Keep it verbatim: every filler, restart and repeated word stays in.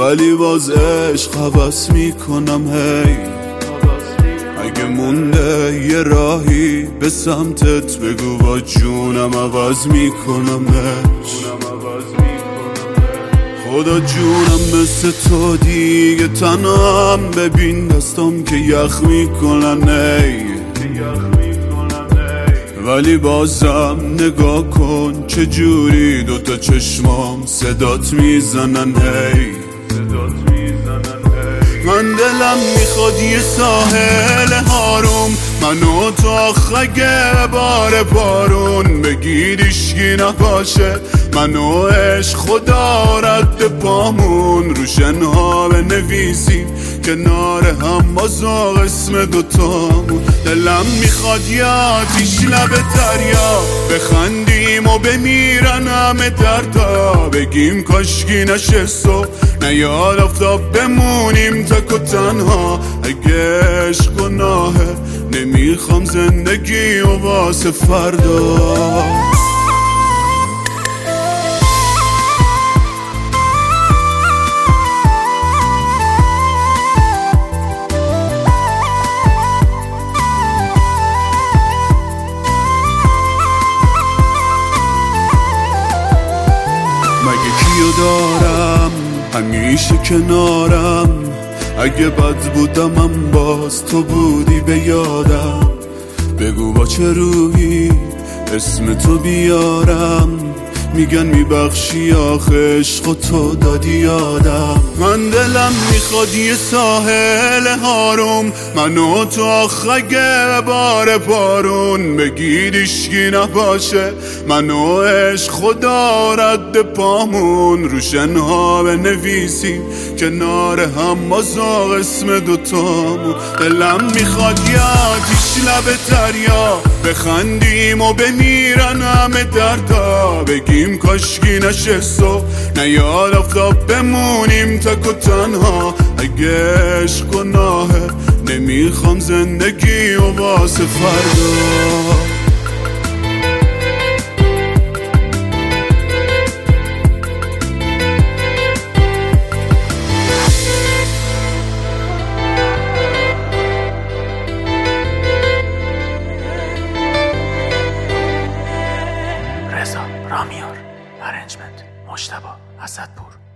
ولی باز عشق حوض میکنم هی. اگه مونده یه راهی به سمتت بگو با جونم عوض میکنمش. خدا جونم مثل تو دیگه تنم، ببین دستم که یخ میکنن ای. ولی بازم نگاه کن چه جوری دوتا چشمام صدات میزنن هی. من دلم میخواد یه ساحل هاروم، منو تو آخه بار بارون بگیر اشکی نباشه، منو عشق خدا رد پامون رو شنها بنویسیم کنار هم باز اسم دوتامون. دلم میخواد یه آتیش لب دریا بخندیم و بمیرن همه دردا، بگیم کاشکی نشه صبح نیاد آفتاب بمونیم تک و تنها. اگه عشق گناهه نمیخوام زندگی و واسه فردا. مگه کیو دارم همیشه کنارم، اگه بد بودم هم باز تو بودی به یادم. بگو با چه روحی اسم تو بیارم، میگن میبخشی آخه عشق و تو دادی یادم. من دلم میخواد یه ساحل هاروم، منو تو آخه بار بارون بگیر اشکی نباشه، منو عشق خدا رد پامون رو شنها بنویسیم کنار هم باز اسم دوتامون. دلم میخواد یه آتیش لب دریا بخندیم و بمیرن همه دردا، بگیم کاشکی نشه صبح نیاد آفتاب بمونیم تک و تنها. اگه عشق گناهه نمیخوام زندگی و واسه فردا. رضا رامیار، ارنجمنت مجتبی اسدپور.